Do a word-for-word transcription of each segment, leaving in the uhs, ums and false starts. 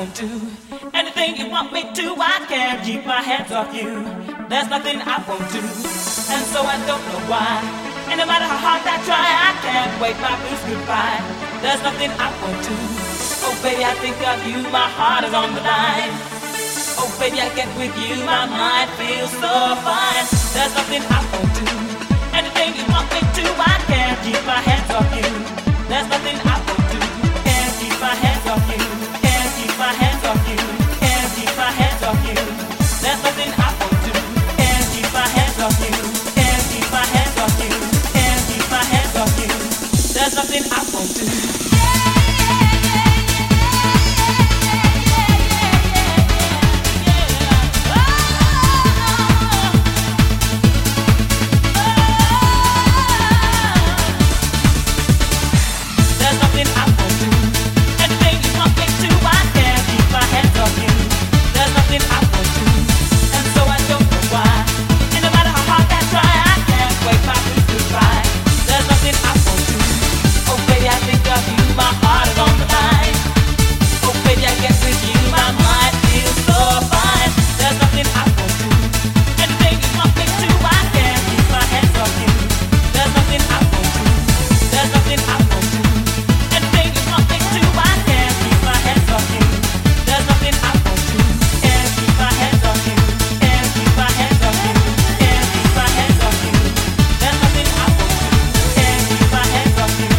won't do. Anything you want me to, I can't keep my hands off you. There's nothing I won't do, and so I don't know why. And no matter how hard I try, I can't wave my blues goodbye. There's nothing I won't do. Oh baby, I think of you, my heart is on the line. Oh baby, I get with you, my mind feels so fine. There's nothing I won't do. Anything you want me to, I can't keep my hands off you. There's nothing I won't do. Can't keep my hands off you. Can't keep my hands off you. Can't keep my hands off you. There's nothing I won't do. Can't keep my hands off you. Can't keep my hands off you. Can't keep my hands off you. There's nothing I won't do.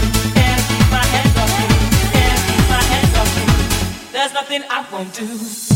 There's nothing I won't do.